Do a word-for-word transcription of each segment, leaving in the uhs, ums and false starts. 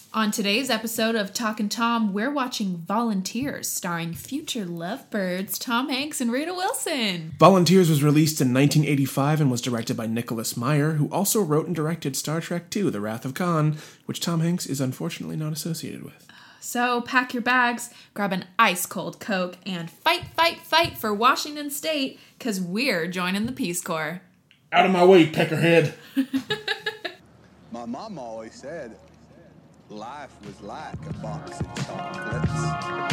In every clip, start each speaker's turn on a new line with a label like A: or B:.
A: On today's episode of Talkin' Tom, we're watching Volunteers, starring future lovebirds Tom Hanks and Rita Wilson.
B: Volunteers was released in nineteen eighty-five and was directed by Nicholas Meyer, who also wrote and directed Star Trek two, The Wrath of Khan, which Tom Hanks is unfortunately not associated with.
A: So pack your bags, grab an ice-cold Coke, and fight, fight, fight for Washington State, because we're joining the Peace Corps.
B: Out of my way, peckerhead!
C: My mom always said life was like a box of chocolates.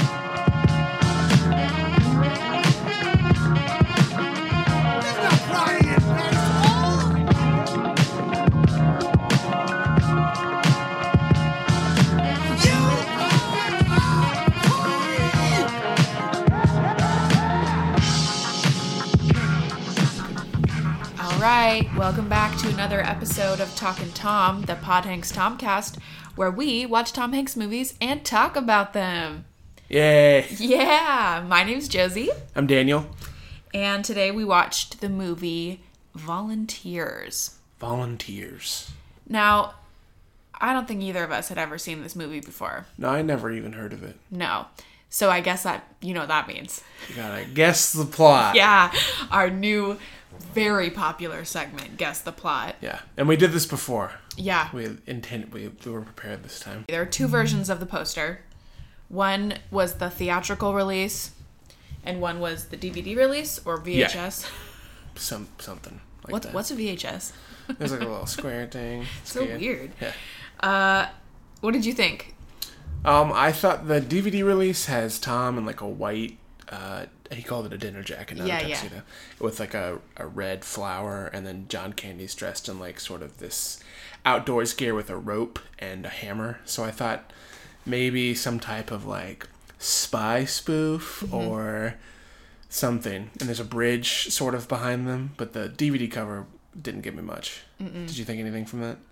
A: Alright, welcome back to another episode of Talkin' Tom, the Pod Hanks Tomcast, where we watch Tom Hanks movies and talk about them.
B: Yay!
A: Yeah, my name's Josie.
B: I'm Daniel.
A: And today we watched the movie Volunteers.
B: Volunteers.
A: Now, I don't think either of us had ever seen this movie before.
B: No, I never even heard of it.
A: No. So I guess that, you know what that means.
B: You gotta guess the plot.
A: Yeah, our new, very popular segment, Guess the Plot.
B: Yeah, and we did this before.
A: Yeah.
B: We intended, we, we were prepared this time.
A: There are two versions of the poster. One was the theatrical release, and one was the D V D release, or V H S.
B: Yeah. Some, something like
A: what,
B: that.
A: What's a V H S?
B: There's like a little square thing.
A: So
B: good.
A: weird.
B: Yeah.
A: Uh, what did you think?
B: Um, I thought the D V D release has Tom in like a white, uh, he called it a dinner jacket, not
A: yeah,
B: a tuxedo,
A: yeah.
B: with like a, a red flower, and then John Candy's dressed in like sort of this outdoors gear with a rope and a hammer. So I thought maybe some type of like spy spoof mm-hmm. or something. And there's a bridge sort of behind them, but the D V D cover didn't give me much. Mm-mm. Did you think anything from that?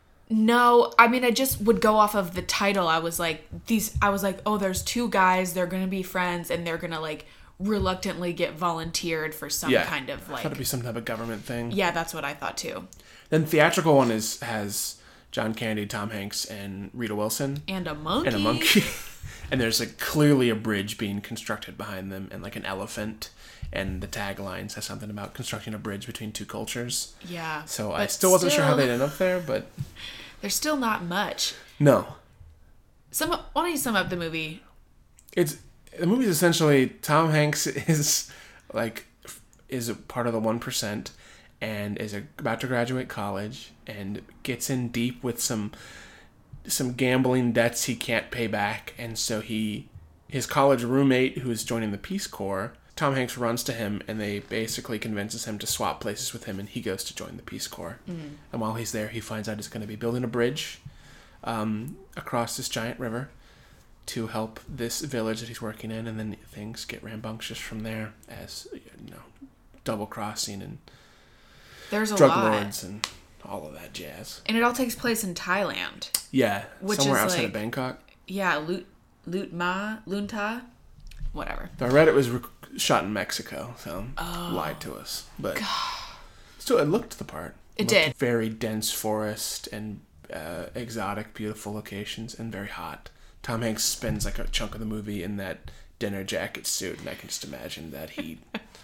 A: No, I mean, I just would go off of the title. I was like, these, I was like, oh, there's two guys, they're going to be friends, and they're going to like reluctantly get volunteered for some
B: yeah.
A: kind of like...
B: I thought it'd be some type of government thing.
A: Yeah, that's what I thought too.
B: Then theatrical one is has John Candy, Tom Hanks, and Rita Wilson.
A: And a monkey.
B: And a monkey. And there's like clearly a bridge being constructed behind them, and like an elephant. And the tagline says something about constructing a bridge between two cultures.
A: Yeah.
B: So I still wasn't sure how they'd end up there, but...
A: There's still not much.
B: No.
A: Some, why don't you sum up the movie?
B: It's... The movie's essentially Tom Hanks is like is a part of the one percent and is a, about to graduate college and gets in deep with some some gambling debts he can't pay back, and so he his college roommate who is joining the Peace Corps, Tom Hanks runs to him and they basically convinces him to swap places with him, and he goes to join the Peace Corps. Mm. And while he's there, he finds out he's going to be building a bridge um, across this giant river to help this village that he's working in, and then things get rambunctious from there as, you know, double crossing and
A: There's a
B: drug
A: lot.
B: lords and all of that jazz.
A: And it all takes place in Thailand.
B: Yeah,
A: which
B: somewhere
A: is
B: outside
A: like,
B: of Bangkok.
A: Yeah, Lut Lut Ma Lunta, whatever.
B: I read it was rec- shot in Mexico, so
A: oh.
B: lied to us, but God. Still, it looked the part.
A: It, it did.
B: Very dense forest and uh, exotic, beautiful locations, and very hot. Tom Hanks spends like a chunk of the movie in that dinner jacket suit, and I can just imagine that heat.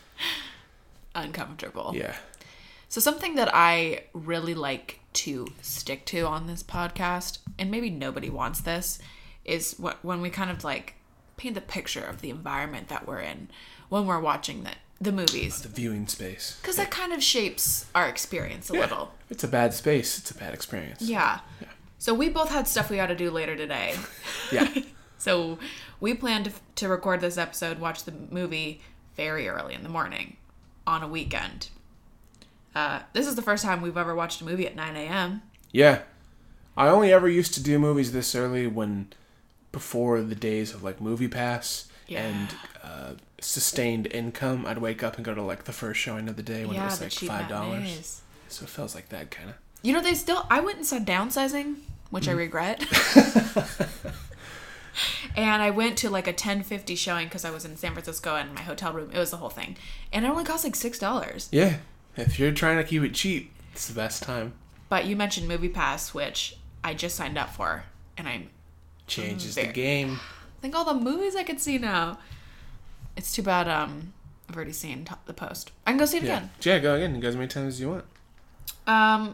A: Uncomfortable.
B: Yeah.
A: So something that I really like to stick to on this podcast, and maybe nobody wants this, is what when we kind of like paint the picture of the environment that we're in when we're watching the, the movies.
B: The viewing space.
A: Because
B: yeah.
A: that kind of shapes our experience a
B: yeah.
A: little.
B: If it's a bad space, it's a bad experience.
A: Yeah.
B: yeah.
A: So we both had stuff we got to do later today.
B: yeah.
A: So we planned to, to record this episode, watch the movie very early in the morning on a weekend. Uh, this is the first time we've ever watched a movie at nine a.m.
B: Yeah. I only ever used to do movies this early when, before the days of like Movie Pass
A: yeah.
B: and uh, sustained income, I'd wake up and go to like the first showing of the day when
A: yeah,
B: it was like five dollars. So it feels like that kind of.
A: You know, they still, I went and saw Downsizing, which mm. I regret. And I went to like a ten fifty showing because I was in San Francisco and my hotel room. It was the whole thing. And it only cost like six dollars.
B: Yeah. If you're trying to keep it cheap, it's the best time.
A: But you mentioned Movie Pass, which I just signed up for. and I'm
B: Changes
A: very,
B: the game.
A: Think all the movies I could see now. It's too bad. Um, I've already seen Top The Post. I can go see it
B: Yeah.
A: again.
B: Yeah, go again. Go as many times as you want.
A: Um,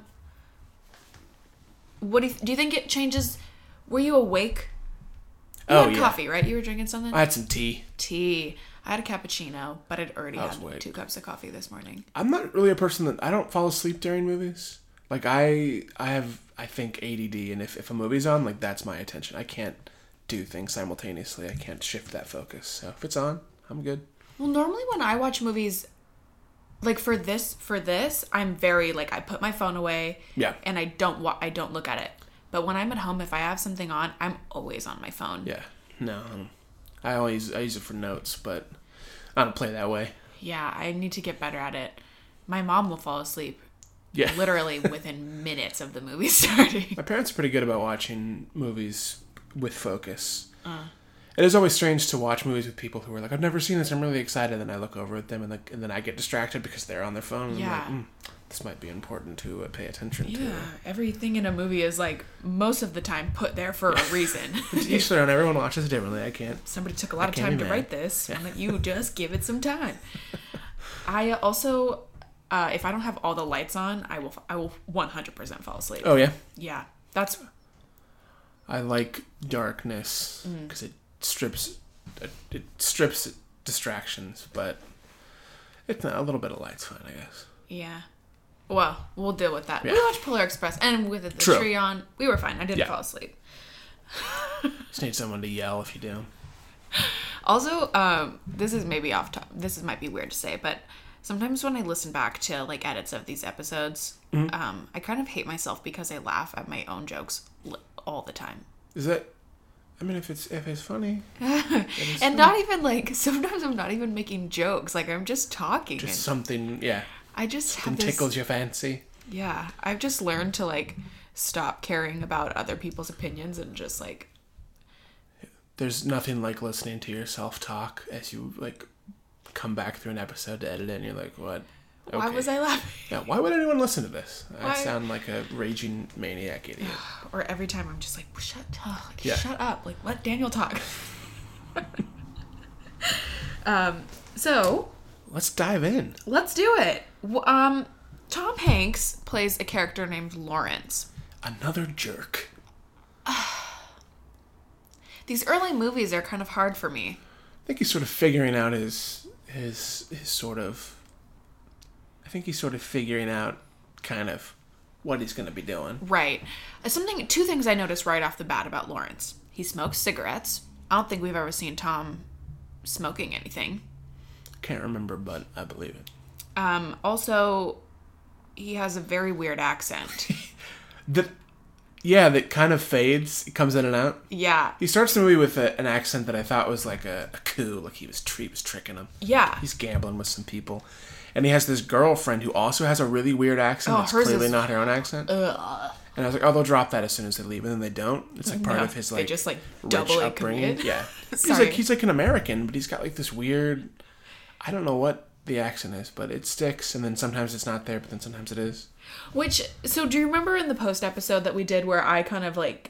A: what do you do? You think it changes? Were you awake? You
B: Oh,
A: had
B: yeah.
A: coffee, right? You were drinking something.
B: I had some tea.
A: Tea. I had a cappuccino, but I'd already
B: I was
A: had
B: awake.
A: two cups of coffee this morning.
B: I'm not really a person that I don't fall asleep during movies. Like I, I have, I think A D D, and if, if a movie's on, like that's my attention. I can't do things simultaneously. I can't shift that focus. So if it's on, I'm good.
A: Well, normally when I watch movies, like for this, for this, I'm very like I put my phone away.
B: Yeah.
A: And I don't wa- I don't look at it. But when I'm at home, if I have something on, I'm always on my phone.
B: Yeah. No, I don't- I always I use it for notes, but I don't play that way.
A: Yeah, I need to get better at it. My mom will fall asleep
B: Yeah.
A: literally within minutes of the movie starting.
B: My parents are pretty good about watching movies with focus.
A: Uh.
B: It is always strange to watch movies with people who are like, I've never seen this, I'm really excited, and I look over at them, and, like, and then I get distracted because they're on their phone. And
A: Yeah.
B: I'm like, mm, this might be important to uh, pay attention to.
A: Yeah, everything in a movie is like most of the time put there for a reason.
B: Each their own. Everyone watches it differently. I can't.
A: Somebody took a lot of
B: can't
A: time
B: be
A: to
B: mad.
A: write this. And that you just give it some time. I also, uh, if I don't have all the lights on, I will. I will one hundred percent fall asleep.
B: Oh yeah,
A: Yeah, that's
B: I like darkness
A: Mm.
B: because it strips, it, it strips distractions, but it's not, a little bit of light's fine, I guess.
A: yeah. Well, we'll deal with that.
B: Yeah.
A: We watched Polar Express, and with the
B: True.
A: tree on, we were fine. I didn't
B: Yeah.
A: fall asleep.
B: Just need someone to yell if you do.
A: Also, um, this is maybe off top. This is might be weird to say, but sometimes when I listen back to like edits of these episodes,
B: Mm-hmm.
A: um, I kind of hate myself because I laugh at my own jokes li- all the time,
B: Is that? I mean, if it's if it's funny, it is
A: and
B: funny.
A: not even like sometimes I'm not even making jokes. Like I'm just talking.
B: just
A: and
B: something, yeah,
A: I just have
B: something
A: this.
B: tickles your fancy.
A: Yeah, I've just learned to like stop caring about other people's opinions and just like
B: There's nothing like listening to yourself talk as you like come back through an episode to edit it, and you're like, what?
A: why
B: Okay.
A: was I laughing?
B: Yeah, why would anyone listen to this? I
A: Why-
B: sound like a raging maniac idiot.
A: Or every time I'm just like shut up, like,
B: Yeah.
A: shut up, like let Daniel talk. um. So
B: Let's dive in.
A: let's do it. W- Um, Tom Hanks plays a character named Lawrence.
B: Another jerk.
A: These early movies are kind of hard for me.
B: I think he's sort of figuring out his his his sort of. I think he's sort of figuring out kind of what he's going to be doing.
A: Right. Uh, Something. Two things I noticed right off the bat about Lawrence. He smokes cigarettes. I don't think we've ever seen Tom smoking anything.
B: Can't remember, but I believe it.
A: Um. Also, he has a very weird accent.
B: The, yeah, that kind of fades. It comes in and out.
A: Yeah.
B: He starts the movie with a, an accent that I thought was like a, a coup, like he was, he was tricking him.
A: Yeah.
B: He's gambling with some people. And he has this girlfriend who also has a really weird accent
A: Oh,
B: that's
A: hers
B: clearly
A: is-
B: not her own accent.
A: Ugh.
B: And I was like, oh, they'll drop that as soon as they leave. And then they don't. It's like part
A: No,
B: of his
A: they
B: like
A: just, like,
B: rich
A: doubly
B: upbringing.
A: commit.
B: Yeah. he's
A: Sorry.
B: like he's like an American, but he's got like this weird, I don't know what the accent is, but it sticks. And then sometimes it's not there, but then sometimes it is.
A: Which, so do you remember in the post episode that we did where I kind of like,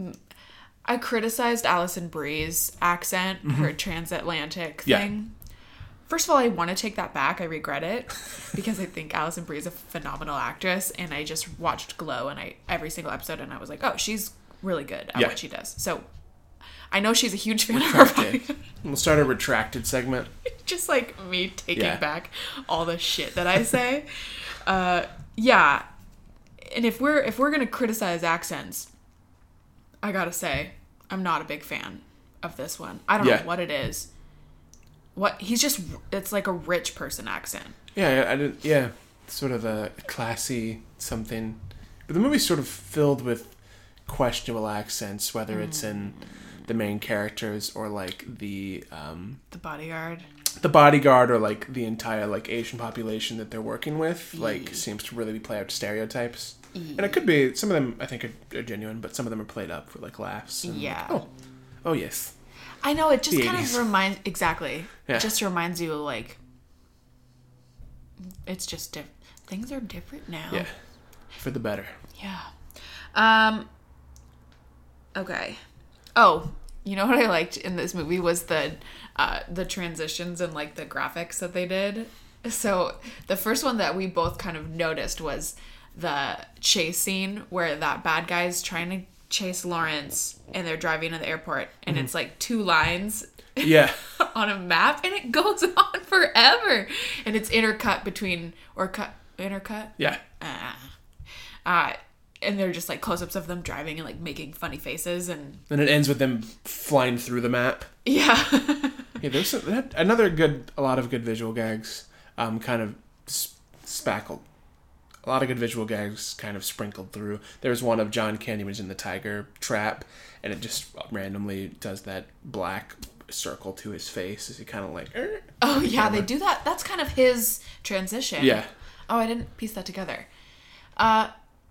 A: I criticized Alison Brie's accent, her transatlantic
B: Yeah.
A: thing? First of all, I want to take that back. I regret it because I think Alison Brie is a phenomenal actress, and I just watched Glow and I every single episode, and I was like, oh, she's really good at
B: Yeah.
A: what she does. So I know she's a huge fan of her.
B: Retracted. We'll start a retracted segment.
A: Just like me taking
B: Yeah.
A: back all the shit that I say. uh, yeah, and if we're if we're gonna criticize accents, I gotta say I'm not a big fan of this one. I don't
B: Yeah.
A: know what it is. What he's just it's like a rich person accent.
B: Yeah, I didn't. Yeah, sort of a classy something. But the movie's sort of filled with questionable accents, whether it's in the main characters or like the um,
A: The Bodyguard.
B: the bodyguard or like the entire like Asian population that they're working with. Like seems to really play up stereotypes. And it could be some of them I think are, are genuine, but some of them are played up for like laughs. And,
A: Yeah.
B: Like, oh, oh yes.
A: I know, it just
B: The
A: kind
B: eighties.
A: of reminds exactly.
B: Yeah.
A: It just reminds you like it's just diff- things are different now.
B: Yeah. For the better.
A: Yeah. Um Okay. Oh, you know what I liked in this movie was the uh, the transitions and like the graphics that they did. So the first one that we both kind of noticed was the chase scene where that bad guy's trying to chase Lawrence and they're driving to the airport and mm-hmm. it's like two lines
B: yeah
A: on a map and it goes on forever and it's intercut between or cut intercut
B: yeah
A: uh, uh and they're just like close-ups of them driving and like making funny faces and
B: and it ends with them flying through the map.
A: Yeah.
B: Yeah, there's some, another good a lot of good visual gags um kind of spackled. A lot of good visual gags kind of sprinkled through. There's one of John Candy was in the tiger trap, and it just randomly does that black circle to his face as he kind of like... Er,
A: oh, yeah, camera. They do that. That's kind of his transition.
B: Yeah.
A: Oh, I didn't piece that together. Uh,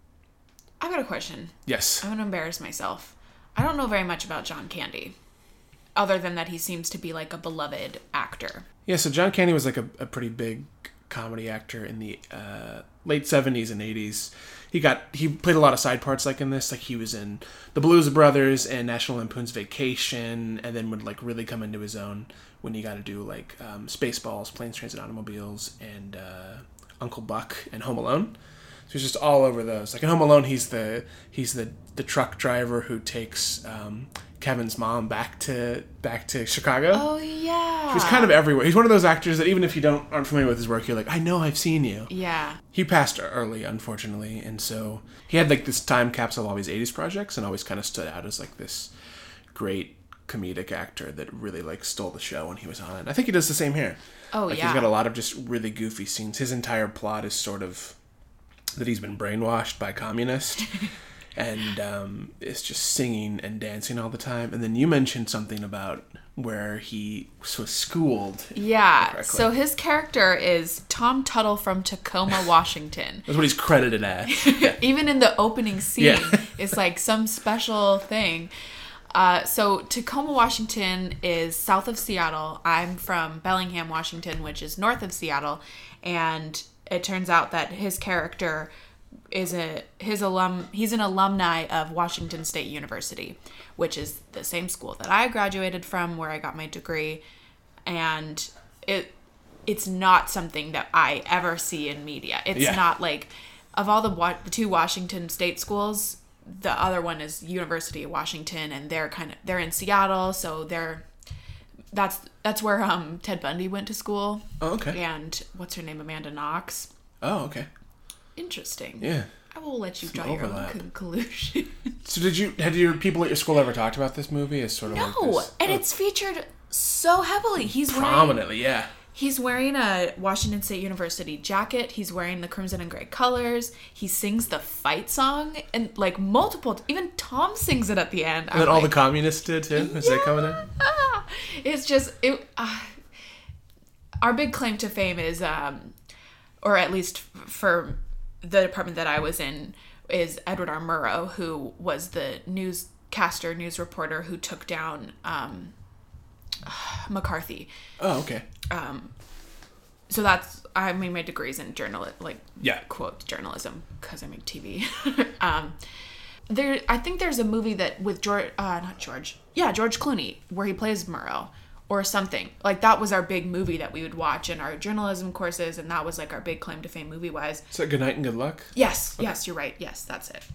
A: I've got a question.
B: Yes.
A: I'm going to embarrass myself. I don't know very much about John Candy, other than that he seems to be like a beloved actor.
B: Yeah, so John Candy was like a, a pretty big comedy actor in the uh, late seventies and eighties. He got he played a lot of side parts like in this. Like he was in The Blues Brothers and National Lampoon's Vacation, and then would like really come into his own when he got to do like um, Spaceballs, Planes, Trains, and Automobiles, and uh, Uncle Buck and Home Alone. So he's just all over those. Like in Home Alone, he's the he's the, the truck driver who takes um, Kevin's mom back to back to Chicago.
A: Oh yeah.
B: He's kind of everywhere. He's one of those actors that even if you don't aren't familiar with his work, you're like, I know I've seen you.
A: Yeah.
B: He passed early, unfortunately, and so he had like this time capsule of all these eighties projects, and always kind of stood out as like this great comedic actor that really like stole the show when he was on it. I think he does the same here.
A: Oh
B: like,
A: yeah.
B: He's got a lot of just really goofy scenes. His entire plot is sort of that he's been brainwashed by communists. And um, it's just singing and dancing all the time. And then you mentioned something about where he was schooled.
A: Yeah. Correctly. So his character is Tom Tuttle from Tacoma, Washington.
B: That's what he's credited as.
A: Yeah. Even in the opening scene,
B: yeah.
A: it's like some special thing. Uh, so Tacoma, Washington is south of Seattle. I'm from Bellingham, Washington, which is north of Seattle. And it turns out that his character is a his alum he's an alumni of Washington State University, which is the same school that I graduated from, where I got my degree. And it it's not something that I ever see in media. It's yeah. not like, of all the the two Washington State schools, the other one is University of Washington, and they're kind of they're in Seattle, so they're that's that's where um Ted Bundy went to school.
B: Oh, okay.
A: And what's her name, Amanda Knox.
B: Oh, okay.
A: Interesting.
B: Yeah.
A: I will let you
B: Some
A: draw
B: overlap.
A: your own conclusion.
B: So did you, had your people at your school ever talked about this movie as sort of
A: no,
B: like this?
A: and
B: oh.
A: it's featured so heavily. He's
B: Prominently,
A: wearing,
B: yeah.
A: He's wearing a Washington State University jacket. He's wearing the crimson and gray colors. He sings the fight song, and like multiple, even Tom sings it at the end.
B: And
A: I'm
B: then all
A: like,
B: the communists did too? Is
A: yeah.
B: they coming in?
A: It's just, it. Uh, our big claim to fame is, um, or at least for the department that I was in, is Edward R. Murrow, who was the newscaster, news reporter who took down um, McCarthy.
B: Oh, okay.
A: Um, so that's, I mean, my degree's in journal, like,
B: yeah.
A: quote, journalism, because I make T V. um, there, I think there's a movie that with George, uh, not George, yeah, George Clooney, where he plays Murrow. Or something. Like, that was our big movie that we would watch in our journalism courses, and that was, like, our big claim to fame movie-wise.
B: Is that Good Night and Good Luck?
A: Yes. Okay. Yes, you're right. Yes, that's it.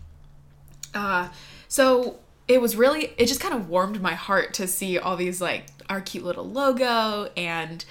A: Uh, so, it was really... It just kind of warmed my heart to see all these, like, our cute little logo, and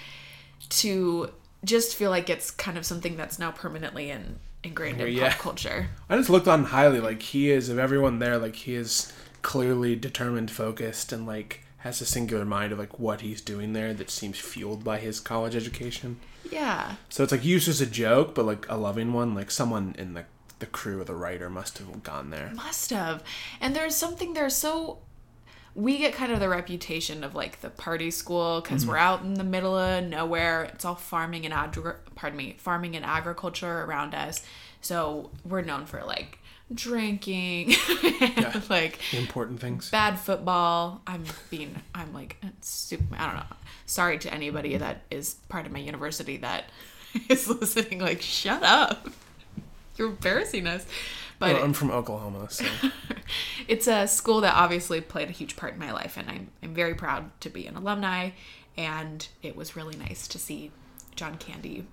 A: to just feel like it's kind of something that's now permanently in, ingrained in yeah. pop culture.
B: I just looked on highly. Like, he is, of everyone there, like, he is clearly determined, focused, and, like... has a singular mind of like what he's doing there that seems fueled by his college education.
A: Yeah.
B: So it's like used as a joke, but like a loving one. Like someone in the the crew or the writer must have gone there.
A: Must have. And there's something there so... We get kind of the reputation of like the party school because mm-hmm. we're out in the middle of nowhere. It's all farming and agri- pardon me, farming and agriculture around us. So we're known for like drinking, and
B: yeah.
A: like
B: important things,
A: bad football. I'm being, I'm like, super, I don't know. Sorry to anybody that is part of my university that is listening. Like, shut up. You're embarrassing us. But
B: well, I'm from Oklahoma, so.
A: It's a school that obviously played a huge part in my life, and I'm, I'm very proud to be an alumni, and it was really nice to see John Candy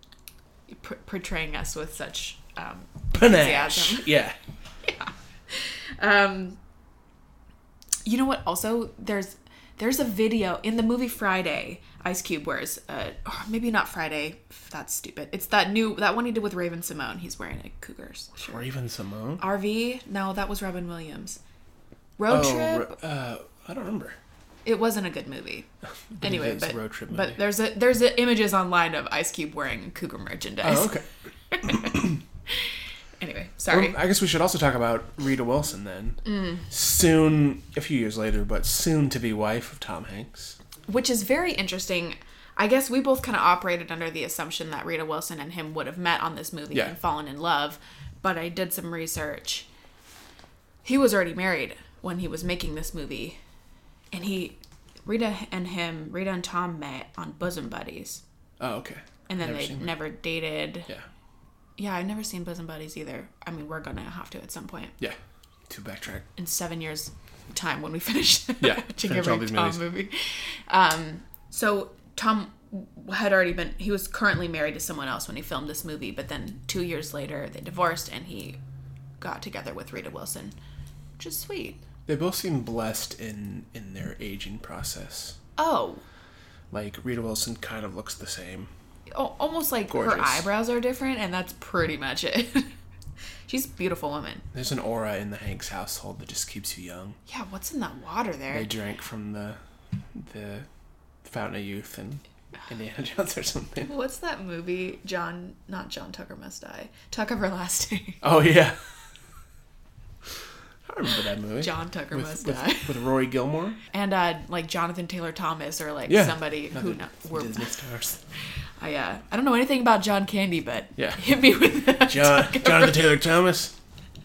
A: p- portraying us with such um, enthusiasm.
B: Yeah.
A: Yeah. Um, you know what? Also, there's there's a video in the movie Friday. Ice Cube wears, uh, or maybe not Friday. That's stupid. It's that new that one he did with Raven Simone. He's wearing a Cougars shirt.
B: Raven Simone.
A: R V? No, that was Robin Williams. Road
B: oh,
A: Trip.
B: Uh, I don't remember.
A: It wasn't a good movie. Anyway,
B: it is
A: but
B: a road trip movie.
A: but there's a there's a images online of Ice Cube wearing Cougar merchandise.
B: Oh, okay.
A: Anyway, sorry.
B: Well, I guess we should also talk about Rita Wilson then. Mm. Soon, a few years later, but soon to be wife of Tom Hanks.
A: Which is very interesting. I guess we both kind of operated under the assumption that Rita Wilson and him would have met on this movie
B: yeah.
A: and fallen in love. But I did some research. He was already married when he was making this movie. And he, Rita and him, Rita and Tom met on Bosom Buddies.
B: Oh, okay.
A: And then
B: Never
A: they never dated.
B: Yeah.
A: Yeah, I've never seen Bosom Buddies either. I mean, we're going to have to at some point.
B: Yeah. To backtrack.
A: In seven years' time when we finish
B: yeah,
A: watching
B: finish
A: every
B: all these
A: Tom
B: movies.
A: movie. Um, so Tom had already been, he was currently married to someone else when he filmed this movie, but then two years later they divorced and he got together with Rita Wilson, which is sweet.
B: They both seem blessed in, in their aging process.
A: Oh.
B: Like, Rita Wilson kind of looks the same.
A: Almost like
B: Gorgeous.
A: Her eyebrows are different, and that's pretty much it. She's a beautiful woman.
B: There's an aura in the Hanks household that just keeps you young.
A: Yeah, what's in that water there?
B: They drank from the the Fountain of Youth and Indiana Jones or something.
A: What's that movie? John, not John Tucker Must Die. Tuck Everlasting.
B: Oh, yeah. I remember that movie.
A: John Tucker
B: with,
A: Must
B: with,
A: Die.
B: With Rory Gilmore.
A: And uh, like Jonathan Taylor Thomas or like
B: yeah.
A: somebody who
B: no,
A: were
B: Disney stars.
A: I uh, I don't know anything about John Candy, but
B: yeah.
A: hit me with that.
B: John, Jonathan Taylor Thomas.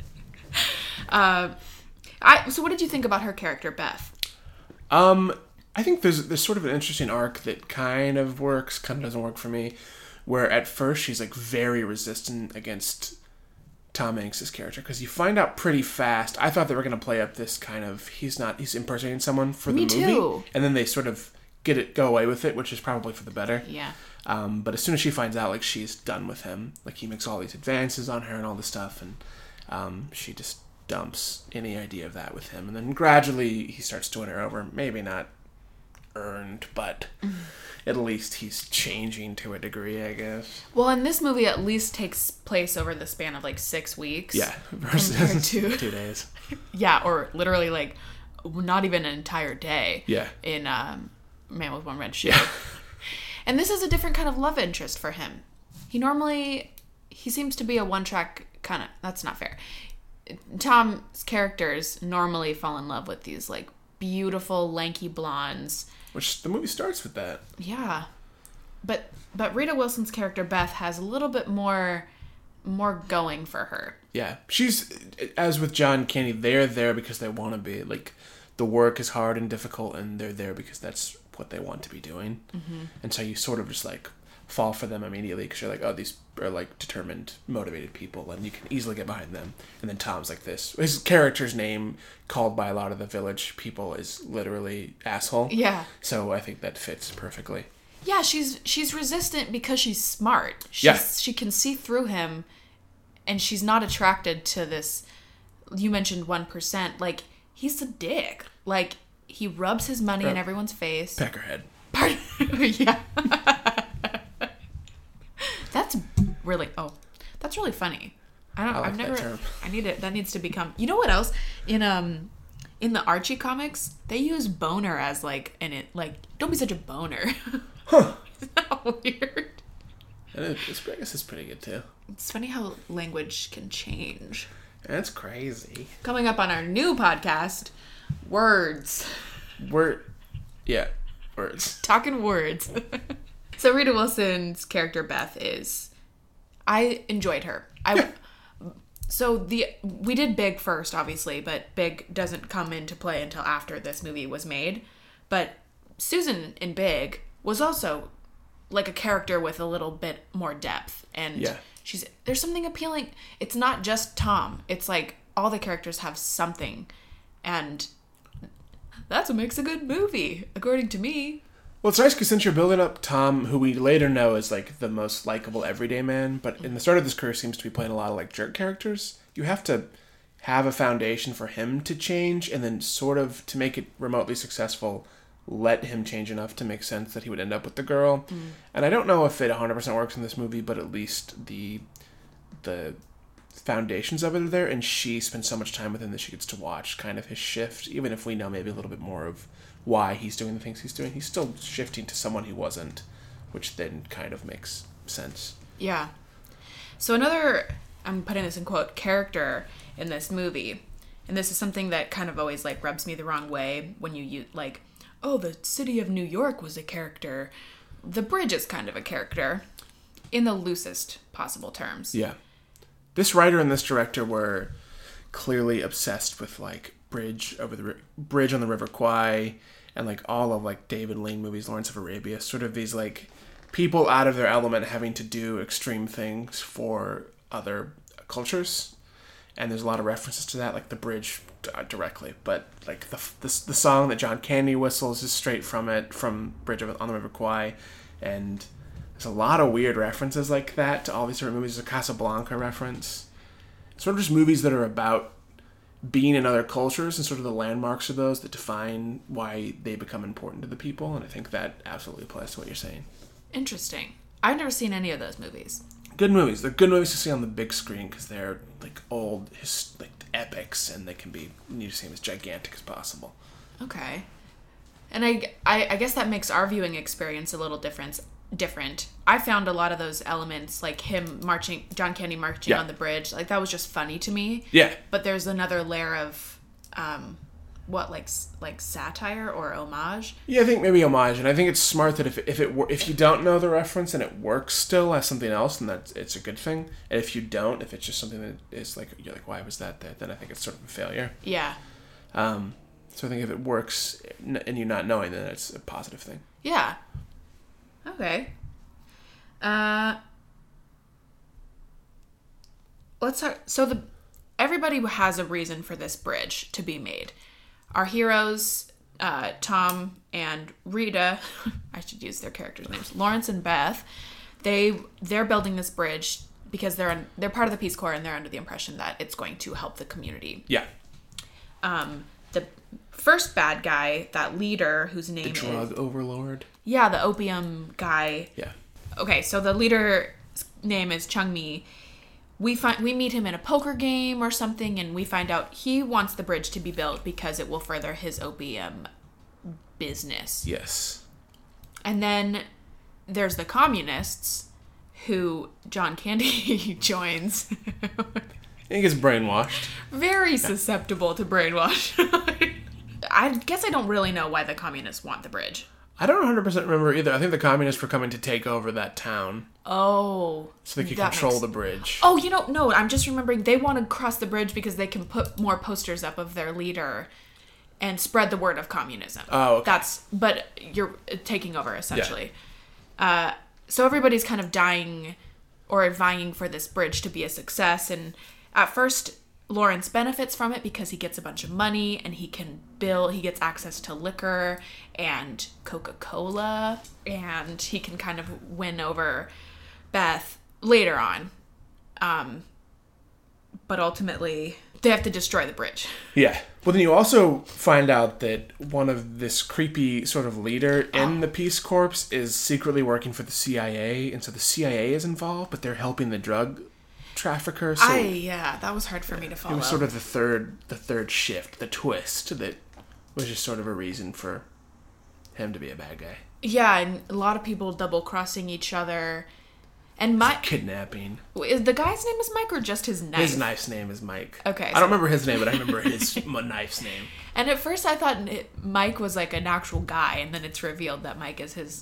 A: Uh, I so what did you think about her character, Beth?
B: Um, I think there's there's sort of an interesting arc that kind of works, kind of doesn't work for me. Where at first she's like very resistant against Tom Hanks' character, because you find out pretty fast. I thought they were going to play up this kind of he's not he's impersonating someone for
A: Me
B: the movie,
A: too.
B: And then they sort of get it go away with it, which is probably for the better.
A: Yeah.
B: Um, but as soon as she finds out, like, she's done with him, like, he makes all these advances on her and all this stuff, and um, she just dumps any idea of that with him. And then gradually he starts to win her over. Maybe not earned, but mm-hmm. at least he's changing to a degree, I guess.
A: Well, and this movie at least takes place over the span of like six weeks.
B: Yeah, versus
A: to,
B: two days.
A: Yeah, or literally like not even an entire day.
B: Yeah.
A: In um, Man with One Red Shoe.
B: Yeah.
A: And this is a different kind of love interest for him. He normally, he seems to be a one-track kind of, that's not fair. Tom's characters normally fall in love with these, like, beautiful, lanky blondes.
B: Which the movie starts with that.
A: Yeah. But but Rita Wilson's character, Beth, has a little bit more, more going for her.
B: Yeah. She's, as with John Candy, they're there because they want to be. Like, the work is hard and difficult, and they're there because that's what they want to be doing. Mm-hmm. And so you sort of just like fall for them immediately because you're like, oh, these are like determined, motivated people, and you can easily get behind them. And then Tom's like this. His character's name, called by a lot of the village people, is literally asshole.
A: Yeah.
B: So I think that fits perfectly.
A: Yeah, she's she's resistant because she's smart. She's,
B: yeah.
A: She can see through him, and she's not attracted to this. You mentioned one percent. Like, he's a dick. Like, he rubs his money in everyone's face.
B: Peckerhead.
A: Pardon? Yeah. That's really, oh, that's really funny. I don't,
B: I like
A: I've never,
B: that term.
A: I need it, that needs to become, you know what else? In, um, in the Archie comics, they use boner as like, in it, like, don't be such a boner.
B: Huh.
A: Isn't that weird?
B: And it, it's, I guess it's pretty good too.
A: It's funny how language can change.
B: That's crazy.
A: Coming up on our new podcast, words.
B: We're, yeah, words.
A: Talking words. So Rita Wilson's character, Beth, is, I enjoyed her. I, so the, we did Big first, obviously, but Big doesn't come into play until after this movie was made. But Susan in Big was also like a character with a little bit more depth. And
B: yeah.
A: she's there's something appealing. It's not just Tom. It's like all the characters have something, and that's what makes a good movie, according to me.
B: Well, it's nice because since you're building up Tom, who we later know is like the most likable everyday man, but in the start of this career seems to be playing a lot of like jerk characters. You have to have a foundation for him to change, and then sort of to make it remotely successful, let him change enough to make sense that he would end up with the girl. Mm. And I don't know if it one hundred percent works in this movie, but at least the the foundations of it are there, and she spends so much time with him that she gets to watch kind of his shift, even if we know maybe a little bit more of why he's doing the things he's doing. He's still shifting to someone he wasn't, which then kind of makes sense.
A: Yeah. So another, I'm putting this in quote, character in this movie, and this is something that kind of always like rubs me the wrong way when you use like, oh, the city of New York was a character. The bridge is kind of a character in the loosest possible terms.
B: Yeah. This writer and this director were clearly obsessed with like Bridge over the Bridge on the River Kwai and like all of like David Lean movies, Lawrence of Arabia, sort of these like people out of their element having to do extreme things for other cultures. And there's a lot of references to that, like the bridge uh, directly, but like the, the the song that John Candy whistles is straight from it, from Bridge on the River Kwai, and there's a lot of weird references like that to all these different movies. There's a Casablanca reference. Sort of just movies that are about being in other cultures and sort of the landmarks of those that define why they become important to the people, and I think that absolutely applies to what you're saying.
A: Interesting. I've never seen any of those movies.
B: Good movies. They're good movies to see on the big screen because they're like old, his, like epics, and they can be, you need to see them as gigantic as possible.
A: Okay. And I, I, I guess that makes our viewing experience a little different. Different. I found a lot of those elements, like him marching, John Candy marching
B: yeah.
A: on the bridge, like that was just funny to me.
B: Yeah.
A: But there's another layer of, um, what like like satire or homage.
B: Yeah, I think maybe homage, and I think it's smart that if if it if you don't know the reference and it works still as something else, then that's it's a good thing. And if you don't, if it's just something that is like you're like, why was that there? Then I think it's sort of a failure.
A: Yeah.
B: Um. So I think if it works and you not knowing, then it's a positive thing.
A: Yeah. Okay. Uh. Let's talk. So the everybody has a reason for this bridge to be made. Our heroes, uh, Tom and Rita, I should use their characters' names, Lawrence and Beth, they they're building this bridge because they're un, they're part of the Peace Corps and they're under the impression that it's going to help the community.
B: Yeah.
A: Um, the first bad guy, that leader whose name
B: the drug
A: is,
B: overlord.
A: Yeah, the opium guy.
B: Yeah.
A: Okay, so the leader's name is Chung Mi. We find we meet him in a poker game or something, and we find out he wants the bridge to be built because it will further his opium business.
B: Yes.
A: And then there's the communists, who John Candy joins.
B: He gets brainwashed.
A: Very susceptible to brainwash. I guess I don't really know why the communists want the bridge.
B: I don't one hundred percent remember either. I think the communists were coming to take over that town.
A: Oh.
B: So they could control makes... the bridge.
A: Oh, you know, no, I'm just remembering they want to cross the bridge because they can put more posters up of their leader and spread the word of communism.
B: Oh, okay.
A: That's, but you're taking over, essentially. Yeah. Uh, so everybody's kind of dying or vying for this bridge to be a success. And at first, Lawrence benefits from it because he gets a bunch of money and he can bill, he gets access to liquor and Coca-Cola, and he can kind of win over Beth later on. Um, but ultimately, they have to destroy the bridge.
B: Yeah. Well, then you also find out that one of this creepy sort of leader in oh. the Peace Corps is secretly working for the C I A, and so the C I A is involved, but they're helping the drug trafficker. So
A: I yeah, that was hard for me to follow.
B: It was sort of the third, the third shift, the twist that was just sort of a reason for him to be a bad guy.
A: Yeah, and a lot of people double crossing each other, and Mike
B: kidnapping.
A: Is the guy's name is Mike or just his knife?
B: His knife's name is Mike.
A: Okay,
B: I don't remember his name, but I remember his knife's name.
A: And at first, I thought it, Mike was like an actual guy, and then it's revealed that Mike is his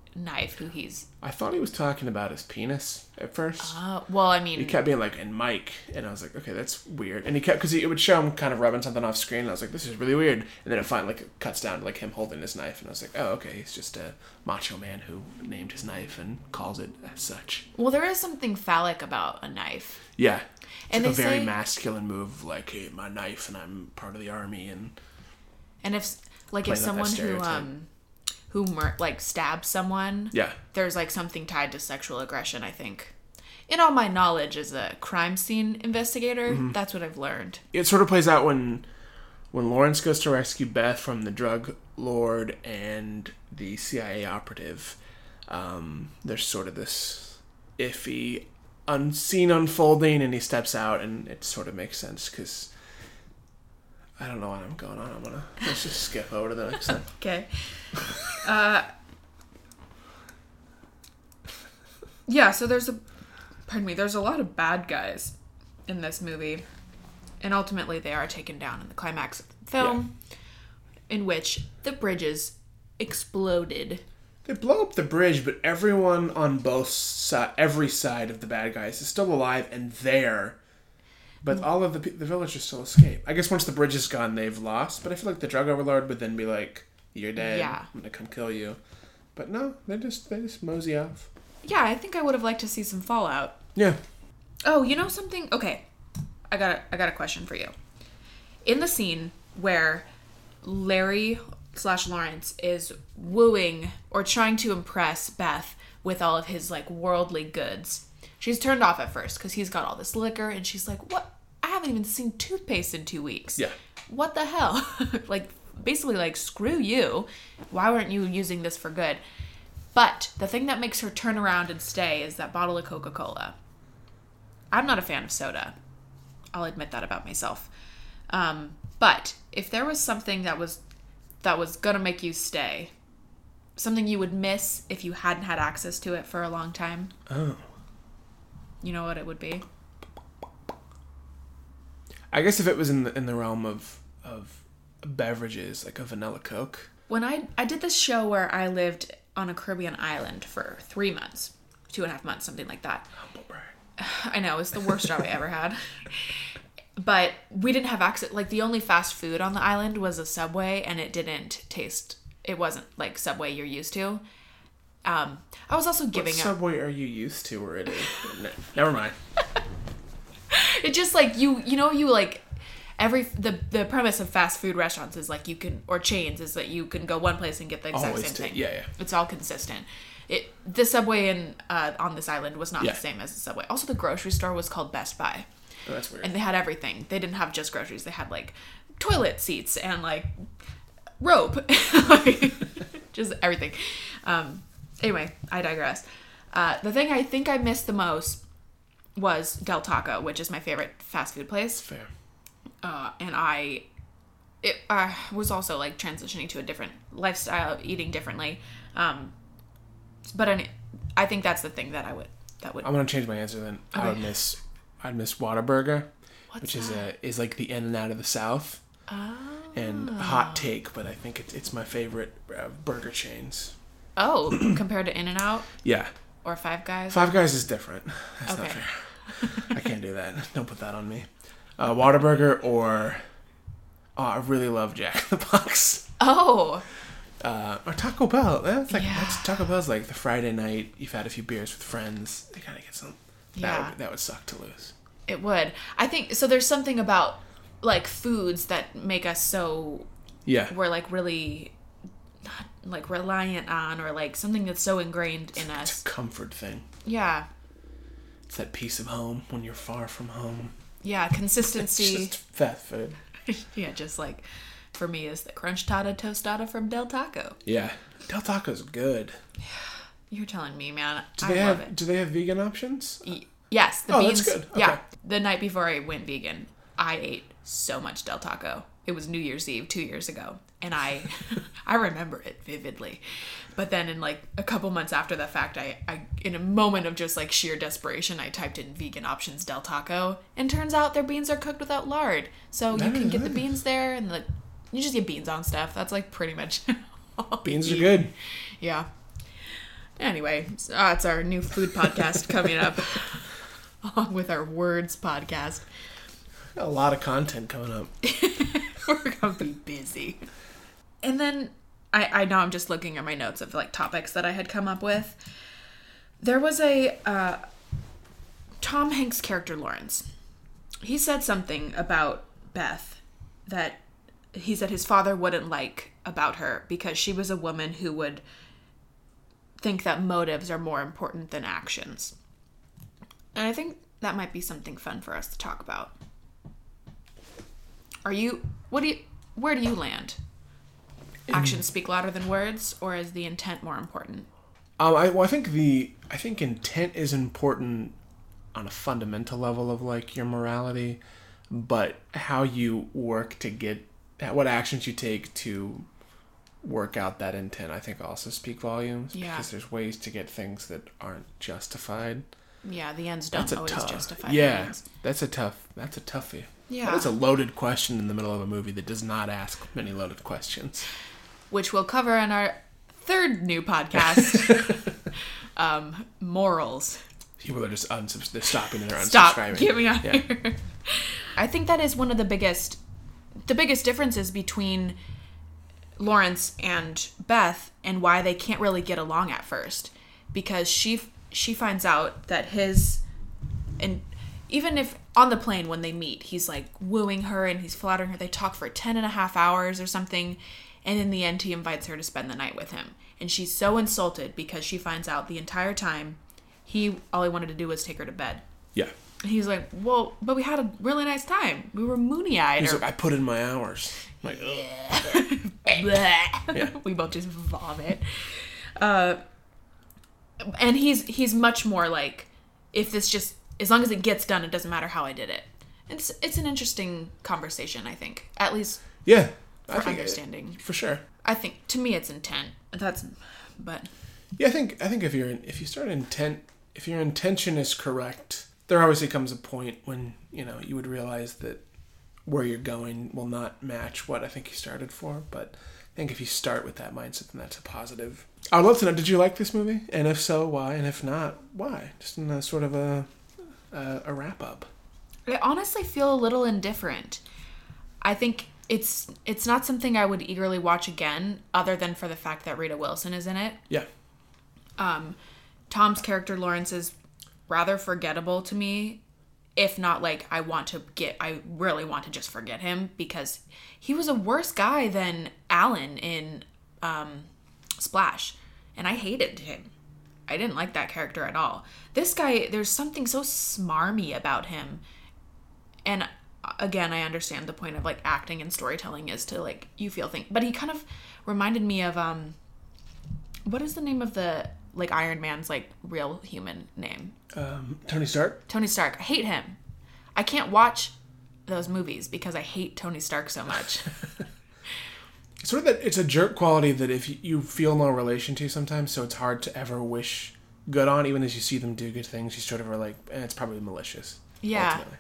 A: knife who he's...
B: I thought he was talking about his penis at first.
A: Uh, well, I mean...
B: He kept being like, and Mike. And I was like, okay, that's weird. And he kept... Because it would show him kind of rubbing something off screen. And I was like, this is really weird. And then it finally like, cuts down to like him holding his knife. And I was like, oh, okay. He's just a macho man who named his knife and calls it as such.
A: Well, there is something phallic about a knife.
B: Yeah. It's
A: And
B: like
A: they
B: a very
A: say-
B: masculine move. Like, hey, my knife and I'm part of the army. And
A: And if... Like,
B: Playing
A: if
B: up that
A: someone who...
B: stereotype.
A: um who mur- like stabs someone,
B: yeah.
A: there's like something tied to sexual aggression, I think. In all my knowledge as a crime scene investigator,
B: Mm-hmm.
A: that's what I've learned.
B: It sort of plays out when when Lawrence goes to rescue Beth from the drug lord and the C I A operative. Um, there's sort of this iffy unseen unfolding, and he steps out, and it sort of makes sense because I don't know what I'm going on. I'm gonna let's just skip over to the next one.
A: Okay. Uh, yeah, so there's a, pardon me, there's a lot of bad guys in this movie. And ultimately they are taken down in the climax of the film, in which the bridges exploded.
B: They blow up the bridge, but everyone on both si- every side of the bad guys is still alive and there. But all of the pe- the villagers still escape. I guess once the bridge is gone, they've lost. But I feel like the drug overlord would then be like, "You're dead.
A: Yeah.
B: I'm gonna come kill you." But no, they just they just mosey off.
A: Yeah, I think I would have liked to see some fallout.
B: Yeah.
A: Oh, you know something? Okay, I got a, I got a question for you. In the scene where Larry slash Lawrence is wooing or trying to impress Beth with all of his like worldly goods, she's turned off at first because he's got all this liquor, and she's like, "What? I haven't even seen toothpaste in two weeks.
B: Yeah.
A: What the hell?" Like, basically, like, screw you. Why weren't you using this for good? But the thing that makes her turn around and stay is that bottle of Coca-Cola. I'm not a fan of soda. I'll admit that about myself. Um, but if there was something that was that was gonna make you stay, something you would miss if you hadn't had access to it for a long time,
B: Oh.
A: you know what it would be?
B: I guess if it was in the in the realm of of beverages, like a vanilla Coke.
A: When I I did this show where I lived on a Caribbean island for three months, two and a half months, something like that.
B: Humble brag.
A: I know, it's the worst job I ever had. But we didn't have access. Like, the only fast food on the island was a Subway, and it didn't taste. It wasn't like Subway you're used to. Um, I was also giving
B: What
A: up.
B: Subway are you used to where it is? Ne- Never mind.
A: It just like you, you know, you like every the the premise of fast food restaurants is like you can or chains is that you can go one place and get the exact
B: Always
A: same
B: ta-
A: thing.
B: yeah, yeah.
A: It's all consistent. It the Subway in uh, on this island was not
B: Yeah.
A: the same as the Subway. Also, the grocery store was called Best Buy.
B: Oh, that's weird.
A: And they had everything. They didn't have just groceries. They had like toilet seats and like rope, like, just everything. Um, anyway, I digress. Uh, the thing I think I missed the most was Del Taco, which is my favorite fast food place.
B: Fair.
A: Uh, and I, it uh, was also like transitioning to a different lifestyle, eating differently. Um, but I, I think that's the thing that I would that would.
B: I'm gonna change my answer then. I would
A: Okay.
B: miss I'd miss Whataburger,
A: What's
B: which is
A: that?
B: a is like the In and Out of the South.
A: Oh.
B: And a hot take, but I think it's it's my favorite uh, burger chains.
A: Oh, compared to In-N-Out
B: Yeah,
A: or Five Guys.
B: Five Guys is different. That's not
A: Okay.
B: fair. I can't do that. Don't put that on me. Uh, Whataburger or oh, I really love Jack in the Box.
A: Oh,
B: Uh, or Taco Bell. That's like
A: Yeah.
B: that's, Taco Bell's like the Friday night. You've had a few beers with friends. You gotta get some. That
A: Yeah.
B: would, that would suck to lose.
A: it would. I think so. There's something about like foods that make us so
B: Yeah.
A: we're like really not like reliant on, or like something that's so ingrained in
B: It's
A: us.
B: a comfort thing.
A: Yeah,
B: It's that peace of home when you're far from home.
A: yeah.
B: It's
A: Consistency.
B: just fast food.
A: Yeah, just like for me is the crunch tada tostada from Del Taco.
B: Yeah. Del Taco's good.
A: You're telling me, man.
B: Do
A: I
B: they
A: love
B: have
A: it.
B: do they have vegan options?
A: Y- Yes, the
B: Oh,
A: beans.
B: that's good.
A: Yeah,
B: Okay.
A: the night before I went vegan, I ate so much Del Taco. It was New Year's Eve two years ago, and I, I remember it vividly. But then, in like a couple months after the fact, I, I, in a moment of just like sheer desperation, I typed in vegan options Del Taco, and turns out their beans are cooked without lard, so
B: That
A: you can
B: is
A: get the
B: nice.
A: beans there, and like you just get beans on stuff. That's like pretty much. all
B: Beans
A: you
B: are
A: eat.
B: good.
A: Yeah. Anyway, so, uh, it's our new food podcast coming up, along with our words podcast.
B: A lot of content coming up.
A: We're gonna be busy. And then I, I know I'm just looking at my notes of like topics that I had come up with. There was a uh, Tom Hanks' character Lawrence. He said something about Beth that he said his father wouldn't like about her because she was a woman who would think that motives are more important than actions. And I think that might be something fun for us to talk about. Are you, what do you, where do you land? Actions speak louder than words, or is the intent more important?
B: Um, I, well, I think the, I think intent is important on a fundamental level of like your morality, but how you work to get, what actions you take to work out that intent, I think also speak volumes.
A: Yeah.
B: Because there's ways to get things that aren't justified.
A: Yeah, the ends don't
B: That's a
A: always
B: tough,
A: justify
B: yeah,
A: the ends.
B: that's a tough, that's a toughie.
A: Yeah.
B: That's a loaded question in the middle of a movie that does not ask many loaded questions.
A: Which we'll cover in our third new podcast, um, Morals.
B: People are just unsubs- they're stopping and they're
A: Stop,
B: unsubscribing.
A: get me out
B: Yeah.
A: here. I think that is one of the biggest, the biggest differences between Lawrence and Beth and why they can't really get along at first. Because she she finds out that his, and even if on the plane when they meet, he's like wooing her and he's flattering her. They talk for ten and a half hours or something. And in the end, he invites her to spend the night with him. And she's so insulted because she finds out the entire time he, all he wanted to do was take her to bed.
B: Yeah.
A: And he's like, well, but we had a really nice time. We were moony-eyed.
B: He's
A: Or,
B: like, I put in my hours. I'm like, ugh.
A: yeah. We both just vomit. Uh, and he's he's much more like, if this just, as long as it gets done, it doesn't matter how I did it. It's it's an interesting conversation, I think. At least
B: Yeah.
A: for
B: I think
A: understanding.
B: It, for sure.
A: I think, to me, it's intent. That's, but...
B: Yeah, I think I think if you're if you start intent if your intention is correct, there obviously comes a point when, you know, you would realize that where you're going will not match what I think you started for. But I think if you start with that mindset, then that's a positive. I'd love to know, did you like this movie? And if so, why? And if not, why? Just in a sort of a a, a wrap up.
A: I honestly feel a little indifferent. I think it's it's not something I would eagerly watch again, other than for the fact that Rita Wilson is in it.
B: Yeah.
A: Um, Tom's character Lawrence is rather forgettable to me, if not like I want to get, I really want to just forget him because he was a worse guy than Alan in um, Splash, and I hated him. I didn't like that character at all. This guy, there's something so smarmy about him, and again, I understand the point of like acting and storytelling is to like you feel things, but he kind of reminded me of um, what is the name of the like Iron Man's like real human name?
B: Um, Tony Stark?
A: Tony Stark. I hate him. I can't watch those movies because I hate Tony Stark so much.
B: Sort of that it's a jerk quality that if you feel no relation to sometimes, so it's hard to ever wish good on, even as you see them do good things, you sort of are like, eh, it's probably malicious.
A: Yeah.
B: Ultimately.